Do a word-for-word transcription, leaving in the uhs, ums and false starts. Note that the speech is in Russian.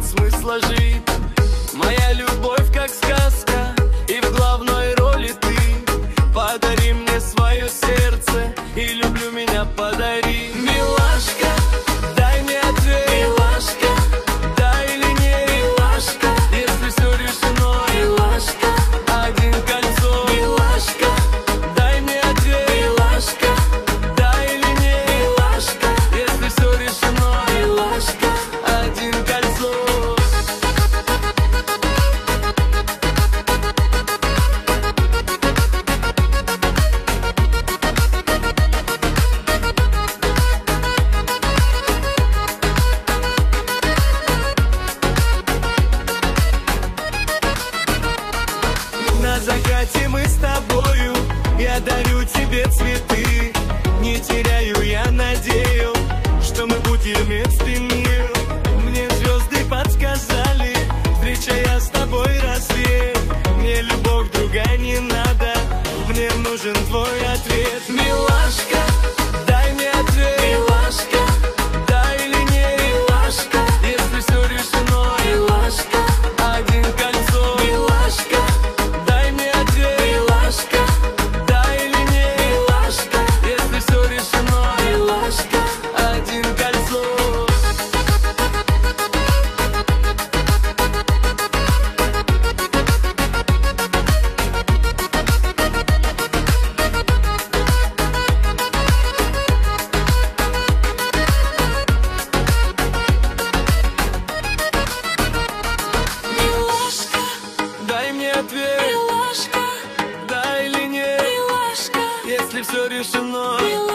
смысла жить. Моя любовь как сказка, и в главной роли ты. Подари мне свое сердце, и люблю меня подари. Милашка, дай мне ответ. Милашка, да или нет. Милашка, если все решено. Милашка, один кольцо. Милашка, дай мне ответ. Милашка, да или нет. Милашка, если все решено. Милашка, один кольцо. На закате мы с тобою, я дарю тебе цветы. Не теряю я надею, что мы будем вместе мир. Мне звезды подсказали, встречая с тобой рассвет. Мне любовь другая не надо, мне нужен твой ответ. Милашка, дай мне ответ. Милашка, да или нет. Милашка, если все решено. Милашка, один кольцо. Милашка, дай мне ответ. Милашка, да или нет. Милашка, если все решено. Милашка, один кольцо. Милашка, Дай мне ответ. милашка, Да или нет. милашка, Если все решено. милашка.